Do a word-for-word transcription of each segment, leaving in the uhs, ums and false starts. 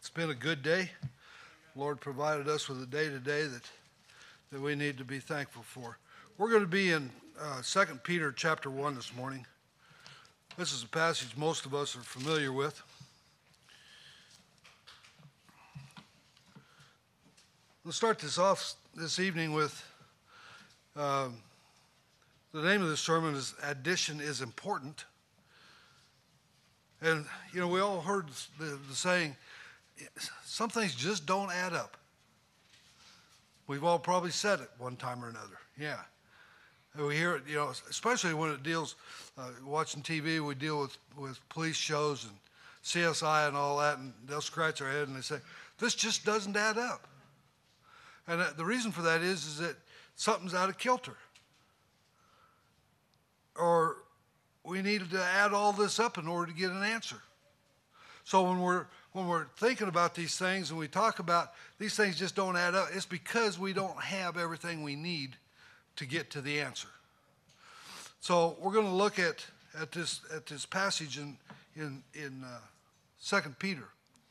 It's been a good day. Lord provided us with a day today that, that we need to be thankful for. We're going to be in uh, Second Peter chapter one this morning. This is a passage most of us are familiar with. We'll start this off this evening with um, the name of the sermon is Addition is Important. And, you know, we all heard the, the saying, some things just don't add up. We've all probably said it one time or another. Yeah. And we hear it, you know, especially when it deals, uh, watching T V, we deal with, with police shows and C S I and all that, and they'll scratch their head and they say, this just doesn't add up. And the reason for that is, is that something's out of kilter. Or we needed to add all this up in order to get an answer. So when we're when we're thinking about these things and we talk about these things just don't add up, it's because we don't have everything we need to get to the answer. So we're going to look at at this at this passage in in in uh, Second Peter.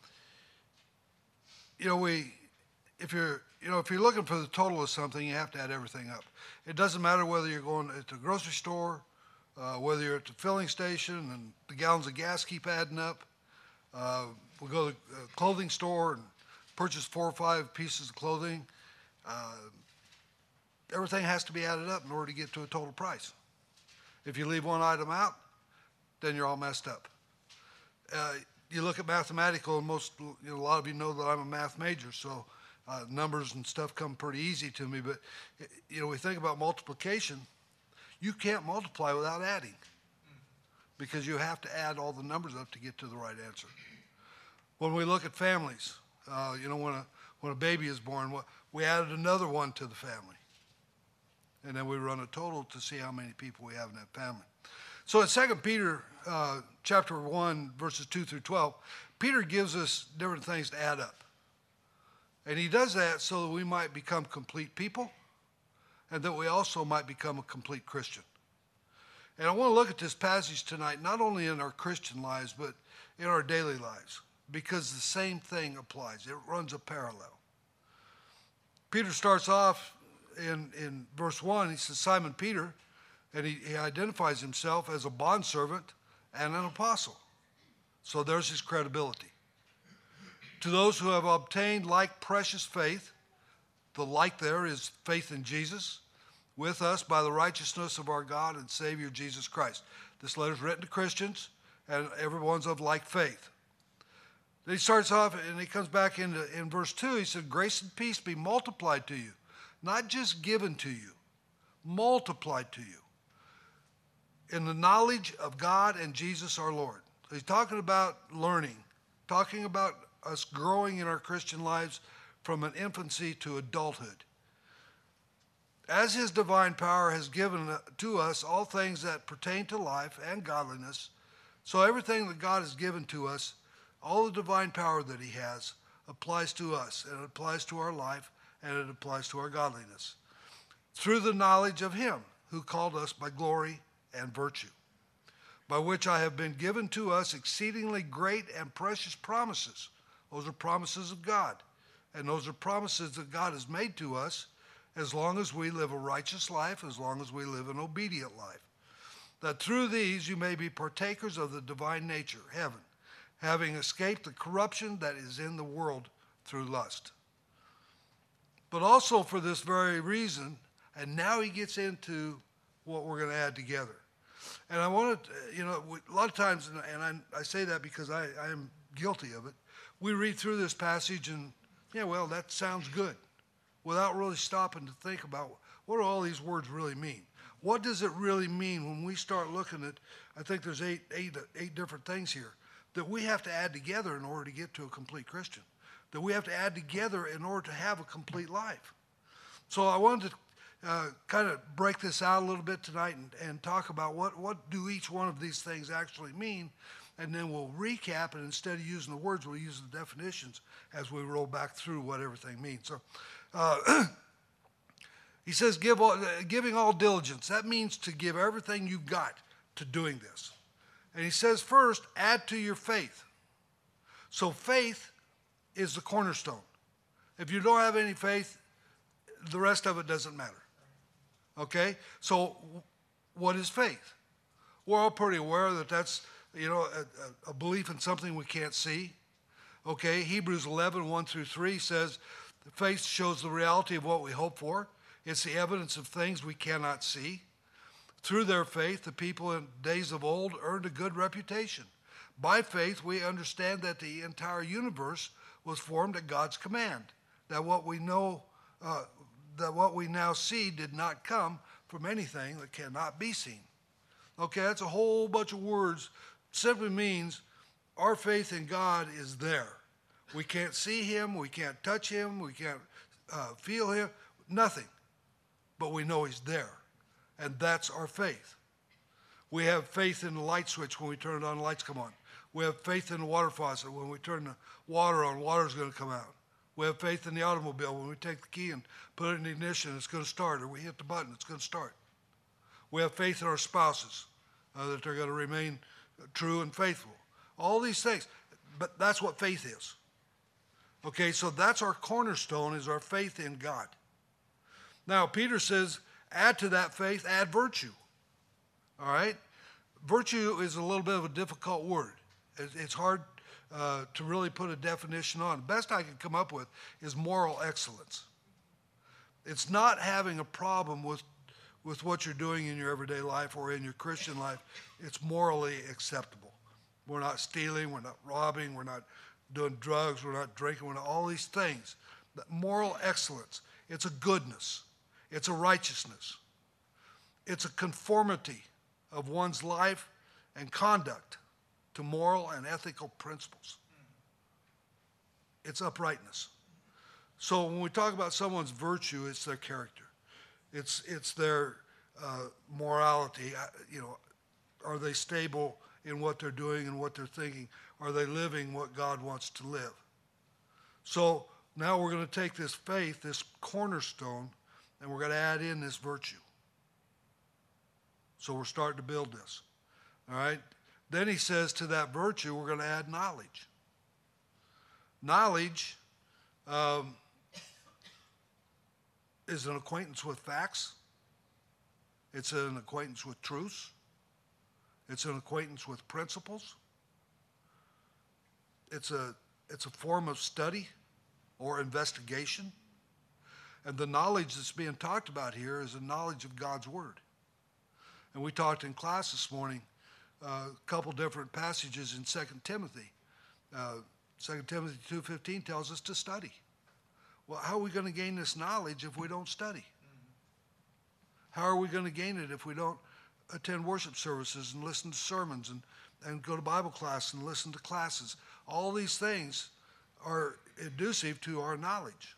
You know, we if you're you know if you're looking for the total of something, you have to add everything up. It doesn't matter whether you're going to the grocery store, uh, whether you're at the filling station and the gallons of gas keep adding up. Uh, we go to a clothing store and purchase four or five pieces of clothing. Uh, everything has to be added up in order to get to a total price. If you leave one item out, then you're all messed up. Uh, you look at mathematical, and most, you know, a lot of you know that I'm a math major, so uh, numbers and stuff come pretty easy to me. But you know, we think about multiplication. You can't multiply without adding, because you have to add all the numbers up to get to the right answer. When we look at families, uh, you know, when a when a baby is born, we added another one to the family. And then we run a total to see how many people we have in that family. So in Second Peter uh, chapter one, verses two through twelve, Peter gives us different things to add up. And he does that so that we might become complete people and that we also might become a complete Christian. And I want to look at this passage tonight, not only in our Christian lives, but in our daily lives, because the same thing applies. It runs a parallel. Peter starts off in, in verse one. He says, Simon Peter, and he, he identifies himself as a bondservant and an apostle. So there's his credibility. To those who have obtained like precious faith, the like there is faith in Jesus, with us by the righteousness of our God and Savior Jesus Christ. This letter is written to Christians, and everyone's of like faith. Then he starts off, and he comes back into in verse two. He said, grace and peace be multiplied to you, not just given to you, multiplied to you, in the knowledge of God and Jesus our Lord. So he's talking about learning, talking about us growing in our Christian lives from an infancy to adulthood. As his divine power has given to us all things that pertain to life and godliness, so everything that God has given to us, all the divine power that he has, applies to us, and it applies to our life, and it applies to our godliness, through the knowledge of him who called us by glory and virtue, by which I have been given to us exceedingly great and precious promises. Those are promises of God, and those are promises that God has made to us as long as we live a righteous life, as long as we live an obedient life, that through these you may be partakers of the divine nature, heaven, having escaped the corruption that is in the world through lust. But also for this very reason, and now he gets into what we're going to add together. And I want to, you know, a lot of times, and I, I say that because I, I am guilty of it, we read through this passage and, yeah, well, that sounds good, without really stopping to think about what do all these words really mean. What does it really mean when we start looking at, I think there's eight, eight, eight different things here that we have to add together in order to get to a complete Christian, that we have to add together in order to have a complete life. So I wanted to uh, kind of break this out a little bit tonight and, and talk about what, what do each one of these things actually mean, and then we'll recap, and instead of using the words, we'll use the definitions as we roll back through what everything means. So uh, he says, Give all, giving all diligence. That means to give everything you've got to doing this. And he says, first, add to your faith. So faith is the cornerstone. If you don't have any faith, the rest of it doesn't matter. Okay? So what is faith? We're all pretty aware that that's, you know, a, a belief in something we can't see. Okay? Hebrews eleven, one through three says, faith shows the reality of what we hope for. It's the evidence of things we cannot see. Through their faith, the people in days of old earned a good reputation. By faith, we understand that the entire universe was formed at God's command, that what we know, uh, that what we now see did not come from anything that cannot be seen. Okay, that's a whole bunch of words. Simply means our faith in God is there. We can't see him, we can't touch him, we can't uh, feel him, nothing. But we know he's there, and that's our faith. We have faith in the light switch when we turn it on, the lights come on. We have faith in the water faucet. When we turn the water on, water's going to come out. We have faith in the automobile. When we take the key and put it in the ignition, it's going to start, or we hit the button, it's going to start. We have faith in our spouses, uh, that they're going to remain true and faithful. All these things, but that's what faith is. Okay, so that's our cornerstone, is our faith in God. Now, Peter says, add to that faith, add virtue. All right? Virtue is a little bit of a difficult word. It's hard uh, to really put a definition on. The best I can come up with is moral excellence. It's not having a problem with, with what you're doing in your everyday life or in your Christian life. It's morally acceptable. We're not stealing, we're not robbing, we're not doing drugs, we're not drinking, we're not, all these things. But moral excellence, it's a goodness, it's a righteousness, it's a conformity of one's life and conduct to moral and ethical principles. It's uprightness. So when we talk about someone's virtue, it's their character. It's it's their uh, morality. You know, are they stable in what they're doing and what they're thinking? Are they living what God wants to live? So now we're going to take this faith, this cornerstone, and we're going to add in this virtue. So we're starting to build this. All right? Then he says to that virtue, we're going to add knowledge. Knowledge um, is an acquaintance with facts. It's an acquaintance with truths. It's an acquaintance with principles. It's a, it's a form of study or investigation. And the knowledge that's being talked about here is a knowledge of God's Word. And we talked in class this morning uh, a couple different passages in Second Timothy. Uh, Second Timothy two fifteen tells us to study. Well, how are we going to gain this knowledge if we don't study? How are we going to gain it if we don't attend worship services and listen to sermons and, and go to Bible class and listen to classes? All these things are inducive to our knowledge.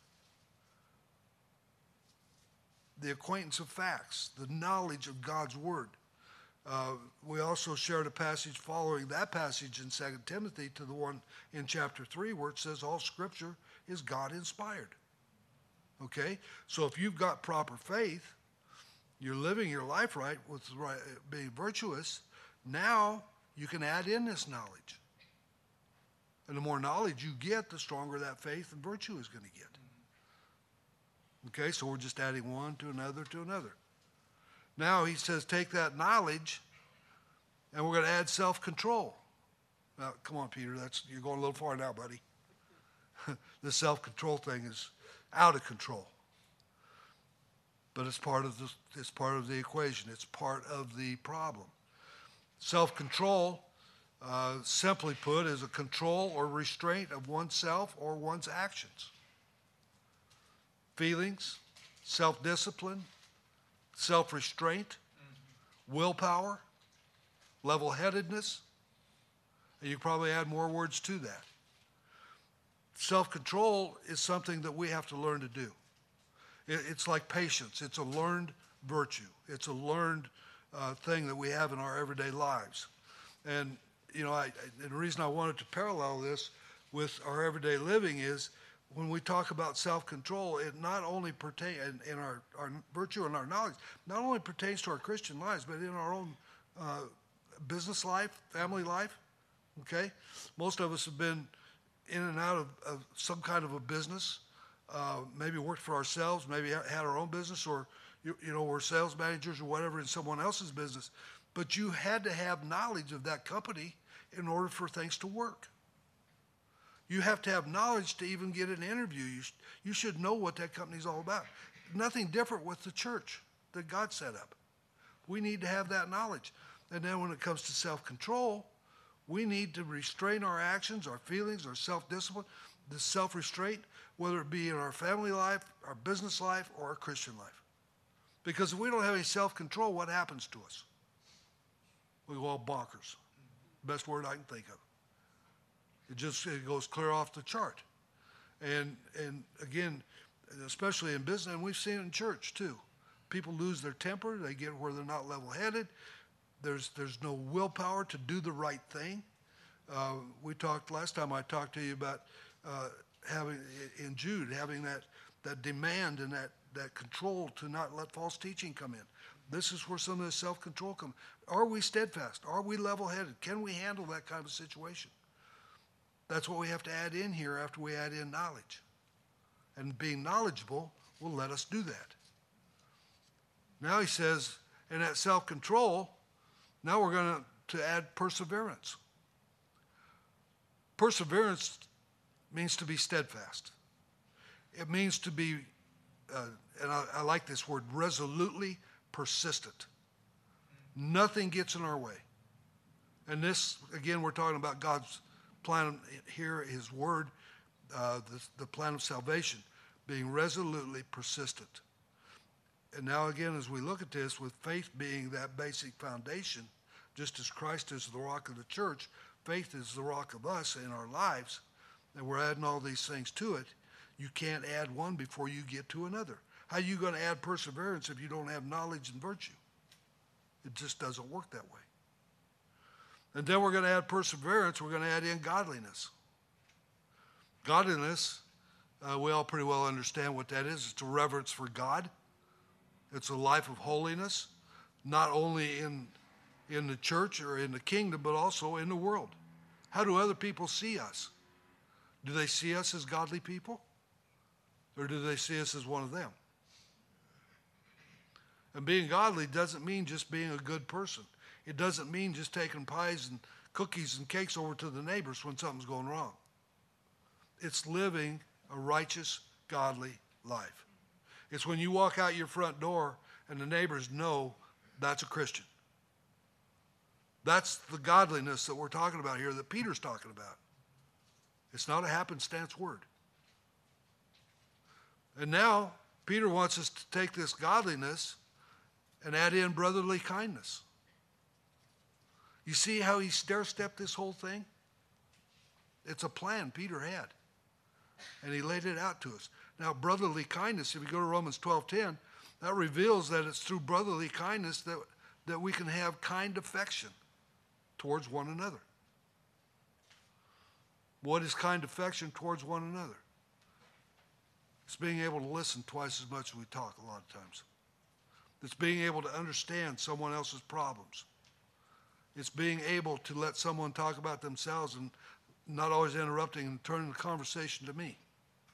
The acquaintance of facts, the knowledge of God's Word. Uh, we also shared a passage following that passage in Second Timothy to the one in chapter three where it says all Scripture is God-inspired. Okay? So if you've got proper faith, you're living your life right with right, being virtuous, now you can add in this knowledge. And the more knowledge you get, the stronger that faith and virtue is going to get. Okay, so we're just adding one to another to another. Now he says take that knowledge and we're going to add self-control. Now, come on, Peter, that's you're going a little far now, buddy. This self-control thing is out of control. But it's part of the, it's part of the equation. It's part of the problem. Self-control, uh, simply put, is a control or restraint of oneself or one's actions. Feelings, self-discipline, self-restraint, mm-hmm. willpower, level-headedness, and you probably add more words to that. Self-control is something that we have to learn to do. It, it's like patience. It's a learned virtue. It's a learned uh, thing that we have in our everyday lives. And, you know, I, I, and the reason I wanted to parallel this with our everyday living is when we talk about self-control, it not only pertains, in, in our, our virtue and our knowledge, not only pertains to our Christian lives, but in our own uh, business life, family life, okay? Most of us have been in and out of, of some kind of a business, uh, maybe worked for ourselves, maybe had our own business, or you, you know, we're sales managers or whatever in someone else's business. But you had to have knowledge of that company in order for things to work. You have to have knowledge to even get an interview. You, sh- you should know what that company's all about. Nothing different with the church that God set up. We need to have that knowledge. And then when it comes to self-control, we need to restrain our actions, our feelings, our self-discipline, the self-restraint, whether it be in our family life, our business life, or our Christian life. Because if we don't have any self-control, what happens to us? We go all bonkers. Best word I can think of. It just it goes clear off the chart. And and again, especially in business, and we've seen it in church too. People lose their temper. They get where they're not level-headed. There's there's no willpower to do the right thing. Uh, we talked last time I talked to you about uh, having in Jude having that that demand and that that control to not let false teaching come in. This is where some of the self-control comes. Are we steadfast? Are we level-headed? Can we handle that kind of situation? That's what we have to add in here after we add in knowledge. And being knowledgeable will let us do that. Now he says, in that self-control, now we're going to, to add perseverance. Perseverance means to be steadfast. It means to be, uh, and I, I like this word, resolutely persistent. Nothing gets in our way. And this, again, we're talking about God's plan here, his word, uh, the, the plan of salvation, being resolutely persistent. And now again, as we look at this, with faith being that basic foundation, just as Christ is the rock of the church, faith is the rock of us in our lives, and we're adding all these things to it. You can't add one before you get to another. How are you going to add perseverance if you don't have knowledge and virtue? It just doesn't work that way. And then we're going to add perseverance. We're going to add in godliness. Godliness, uh, we all pretty well understand what that is. It's a reverence for God. It's a life of holiness, not only in, in the church or in the kingdom, but also in the world. How do other people see us? Do they see us as godly people? Or do they see us as one of them? And being godly doesn't mean just being a good person. It doesn't mean just taking pies and cookies and cakes over to the neighbors when something's going wrong. It's living a righteous, godly life. It's when you walk out your front door and the neighbors know that's a Christian. That's the godliness that we're talking about here, that Peter's talking about. It's not a happenstance word. And now, Peter wants us to take this godliness and add in brotherly kindness. You see how he stair-stepped this whole thing? It's a plan Peter had. And he laid it out to us. Now, brotherly kindness, if you go to Romans twelve ten, that reveals that it's through brotherly kindness that, that we can have kind affection towards one another. What is kind affection towards one another? It's being able to listen twice as much as we talk a lot of times. It's being able to understand someone else's problems. It's being able to let someone talk about themselves and not always interrupting and turning the conversation to me.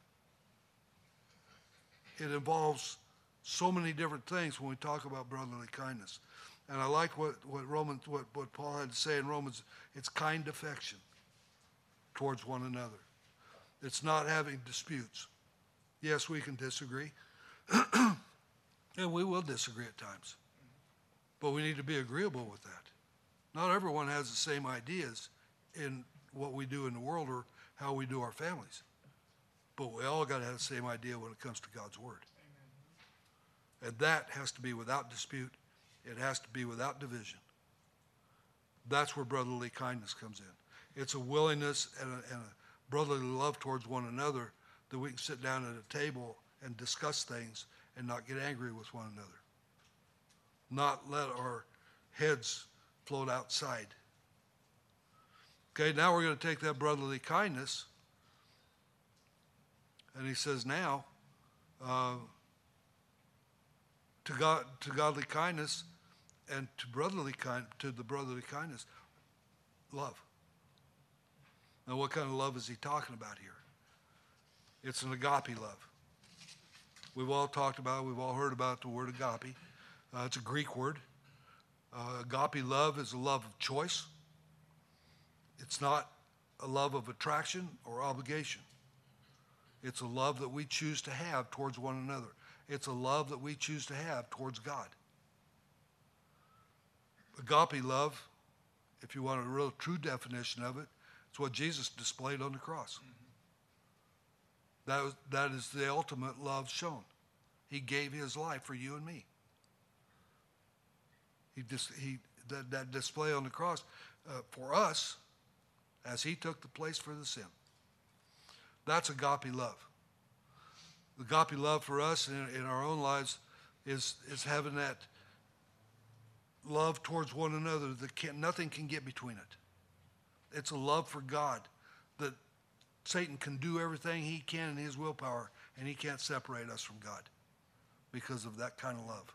It involves so many different things when we talk about brotherly kindness. And I like what, what Romans, what, what Paul had to say in Romans. It's kind affection towards one another. It's not having disputes. Yes, we can disagree. And we will disagree at times. But we need to be agreeable with that. Not everyone has the same ideas in what we do in the world or how we do our families. But we all got to have the same idea when it comes to God's word. Amen. And that has to be without dispute. It has to be without division. That's where brotherly kindness comes in. It's a willingness and a, and a brotherly love towards one another that we can sit down at a table and discuss things and not get angry with one another. Not let our heads float outside. Okay, now we're going to take that brotherly kindness, and he says now, uh, to God, to godly kindness, and to brotherly kind, to the brotherly kindness, love. Now, what kind of love is he talking about here? It's an agape love. We've all talked about it. We've all heard about the word agape. Uh, it's a Greek word. Uh, agape love is a love of choice. It's not a love of attraction or obligation. It's a love that we choose to have towards one another. It's a love that we choose to have towards God. Agape love, if you want a real true definition of it, it's what Jesus displayed on the cross. Mm-hmm. That was, that is the ultimate love shown. He gave his life for you and me. He just, he, that, that display on the cross uh, for us, as he took the place for the sin. That's agape love. Agape love for us in, in our own lives is, is having that love towards one another that can, nothing can get between it. It's a love for God that Satan can do everything he can in his willpower, and he can't separate us from God because of that kind of love.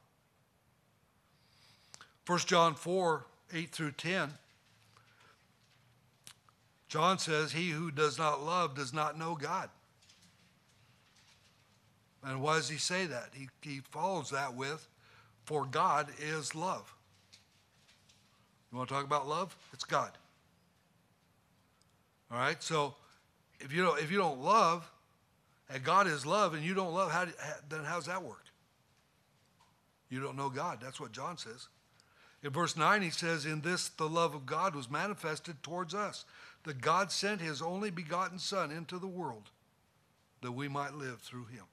First John four, eight through ten, John says, he who does not love does not know God. And why does he say that? He, he follows that with, for God is love. You want to talk about love? It's God. All right, so if you don't, if you don't love, and God is love, and you don't love, how, then how's that work? You don't know God. That's what John says. In verse nine, he says, in this the love of God was manifested towards us, that God sent his only begotten Son into the world, that we might live through him.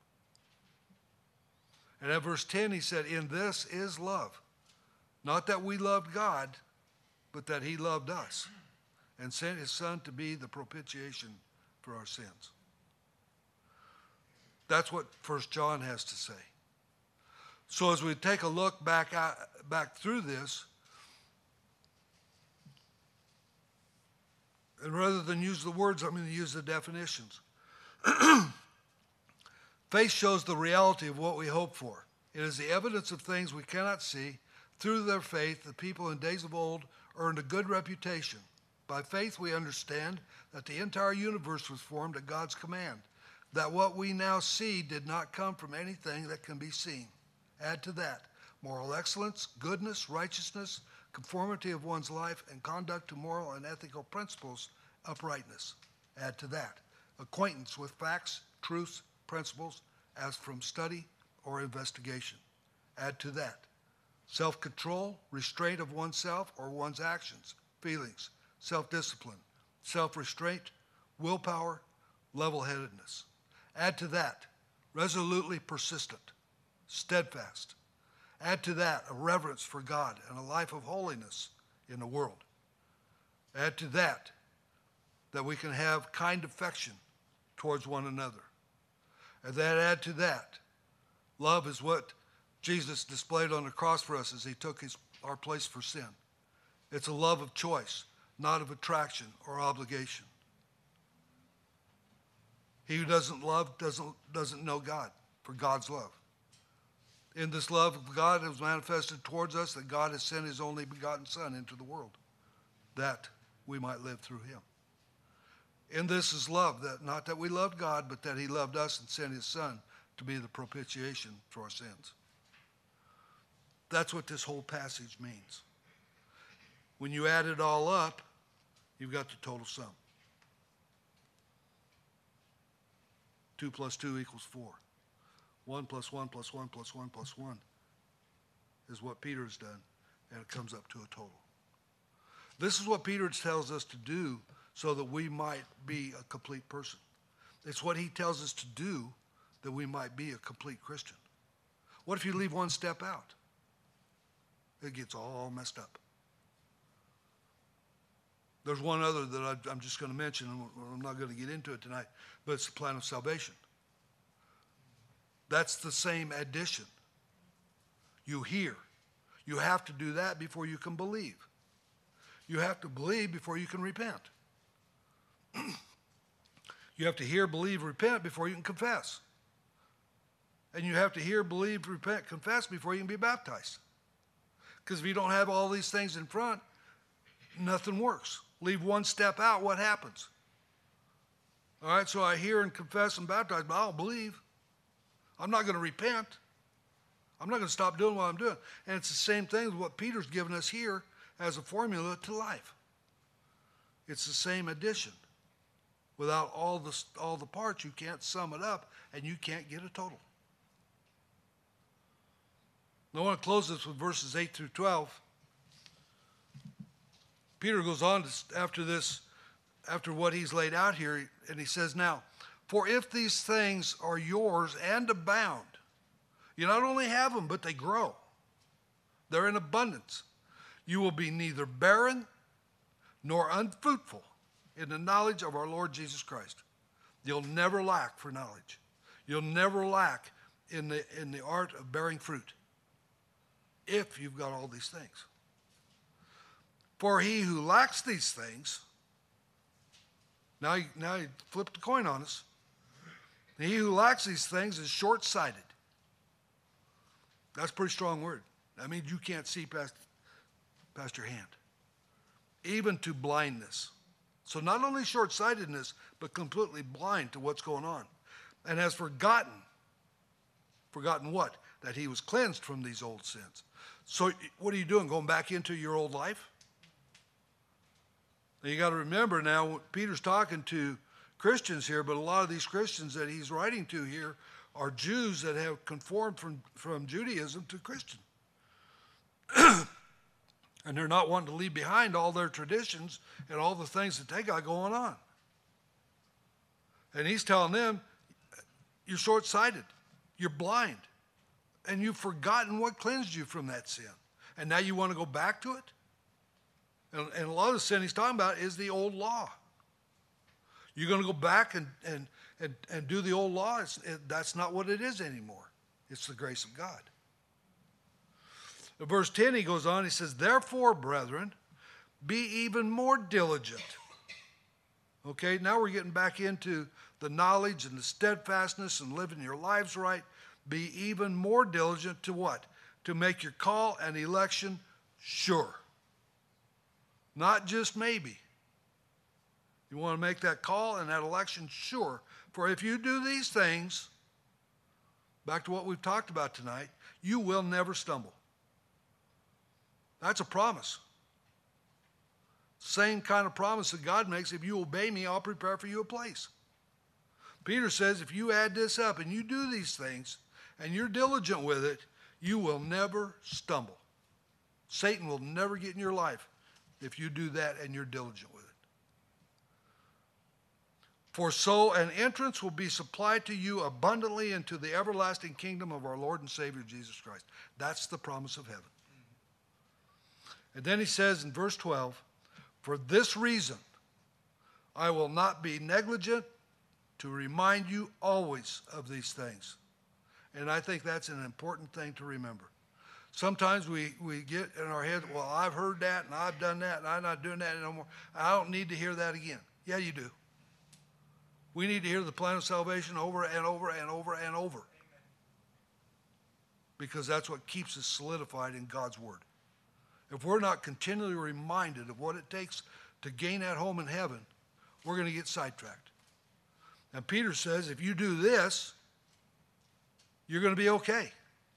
And at verse ten, he said, in this is love. Not that we loved God, but that he loved us and sent his Son to be the propitiation for our sins. That's what First John has to say. So as we take a look back, out, back through this, and rather than use the words, I'm going to use the definitions. Faith shows the reality of what we hope for. It is the evidence of things we cannot see. Through their faith, the people in days of old earned a good reputation. By faith, we understand that the entire universe was formed at God's command, that what we now see did not come from anything that can be seen. Add to that moral excellence, goodness, righteousness, conformity of one's life and conduct to moral and ethical principles, uprightness. Add to that acquaintance with facts, truths, principles, as from study or investigation. Add to that self-control, restraint of oneself or one's actions, feelings, self-discipline, self-restraint, willpower, level-headedness. Add to that resolutely persistent, steadfast. Add to that a reverence for God and a life of holiness in the world. Add to that that we can have kind affection towards one another. And then add to that, love is what Jesus displayed on the cross for us as he took his, our place for sin. It's a love of choice, not of attraction or obligation. He who doesn't love doesn't, doesn't know God, for God's love. In this love of God, it was manifested towards us that God has sent his only begotten Son into the world, that we might live through him. In this is love, that not that we loved God, but that he loved us and sent his Son to be the propitiation for our sins. That's what this whole passage means. When you add it all up, you've got the total sum. Two plus two equals four. One plus one plus one plus one plus one is what Peter has done, and it comes up to a total. This is what Peter tells us to do so that we might be a complete person. It's what he tells us to do that we might be a complete Christian. What if you leave one step out? It gets all messed up. There's one other that I, I'm just going to mention, and I'm not going to get into it tonight, but it's the plan of salvation. That's the same addition. You hear. You have to do that before you can believe. You have to believe before you can repent. You have to hear, believe, repent before you can confess. And you have to hear, believe, repent, confess before you can be baptized. Because if you don't have all these things in front, nothing works. Leave one step out, what happens? All right, so I hear and confess and baptize, but I don't believe. I'm not going to repent. I'm not going to stop doing what I'm doing. And it's the same thing with what Peter's given us here as a formula to life. It's the same addition. Without all the, all the parts, you can't sum it up, and you can't get a total. I want to close this with verses eight through twelve. Peter goes on to, after this, after what he's laid out here, and he says, now, for if these things are yours and abound, you not only have them, but they grow. They're in abundance. You will be neither barren nor unfruitful in the knowledge of our Lord Jesus Christ. You'll never lack for knowledge. You'll never lack in the, in the art of bearing fruit if you've got all these things. For he who lacks these things, now, now he flipped the coin on us. He who lacks these things is short-sighted. That's a pretty strong word. That means you can't see past, past your hand. Even to blindness. So not only short-sightedness, but completely blind to what's going on. And has forgotten. Forgotten what? That he was cleansed from these old sins. So what are you doing? Going back into your old life? Now you got to remember now, Peter's talking to Christians here, but a lot of these Christians that he's writing to here are Jews that have conformed from, from Judaism to Christian. And they're not wanting to leave behind all their traditions and all the things that they got going on. And he's telling them, you're short-sighted, you're blind, and you've forgotten what cleansed you from that sin. And now you want to go back to it? And, and a lot of the sin he's talking about is the old law. You're going to go back and, and, and, and do the old law? It's, it, that's not what it is anymore. It's the grace of God. In verse ten, he goes on, he says, therefore, brethren, be even more diligent. Okay, now we're getting back into the knowledge and the steadfastness and living your lives right. Be even more diligent to what? To make your call and election sure. Not just maybe. You want to make that call and that election sure. For if you do these things, back to what we've talked about tonight, you will never stumble. That's a promise. Same kind of promise that God makes. If you obey me, I'll prepare for you a place. Peter says if you add this up and you do these things and you're diligent with it, you will never stumble. Satan will never get in your life if you do that and you're diligent with it. For so an entrance will be supplied to you abundantly into the everlasting kingdom of our Lord and Savior Jesus Christ. That's the promise of heaven. And then he says in verse twelve, for this reason I will not be negligent to remind you always of these things. And I think that's an important thing to remember. Sometimes we, we get in our head, well, I've heard that and I've done that and I'm not doing that anymore. I don't need to hear that again. Yeah, you do. We need to hear the plan of salvation over and over and over and over. Because that's what keeps us solidified in God's word. If we're not continually reminded of what it takes to gain that home in heaven, we're going to get sidetracked. And Peter says, if you do this, you're going to be okay.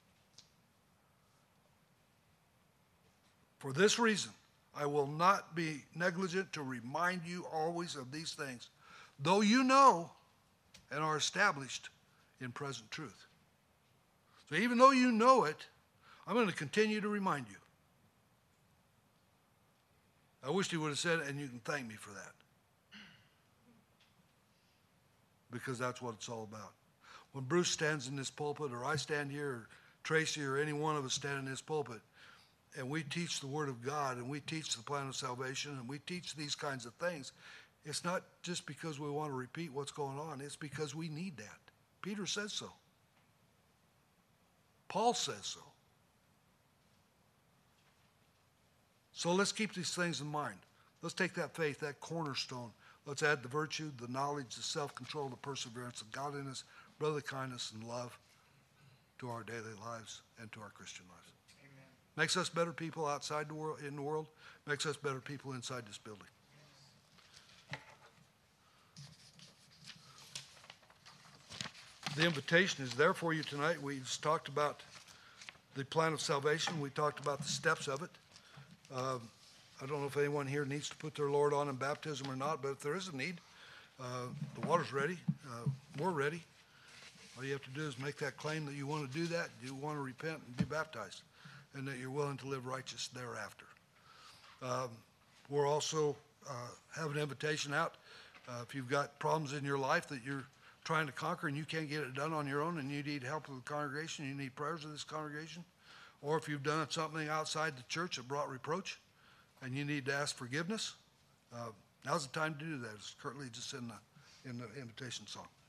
For this reason, I will not be negligent to remind you always of these things, though you know and are established in present truth. So even though you know it, I'm going to continue to remind you. I wish he would have said, and you can thank me for that. Because that's what it's all about. When Bruce stands in this pulpit, or I stand here, or Tracy, or any one of us stand in this pulpit, and we teach the Word of God, and we teach the plan of salvation, and we teach these kinds of things, it's not just because we want to repeat what's going on. It's because we need that. Peter says so. Paul says so. So let's keep these things in mind. Let's take that faith, that cornerstone. Let's add the virtue, the knowledge, the self-control, the perseverance, the godliness, brotherly kindness, and love to our daily lives and to our Christian lives. Amen. Makes us better people outside the world, in the world. Makes us better people inside this building. The invitation is there for you tonight. We just talked about the plan of salvation. We talked about the steps of it. Um, I don't know if anyone here needs to put their Lord on in baptism or not, but if there is a need, uh, the water's ready. Uh, we're ready. All you have to do is make that claim that you want to do that, you want to repent and be baptized, and that you're willing to live righteous thereafter. Um, we're also uh, have an invitation out. Uh, if you've got problems in your life that you're trying to conquer and you can't get it done on your own and you need help of the congregation, you need prayers of this congregation, or if you've done something outside the church that brought reproach and you need to ask forgiveness, uh, now's the time to do that. It's currently just in the, in the invitation song.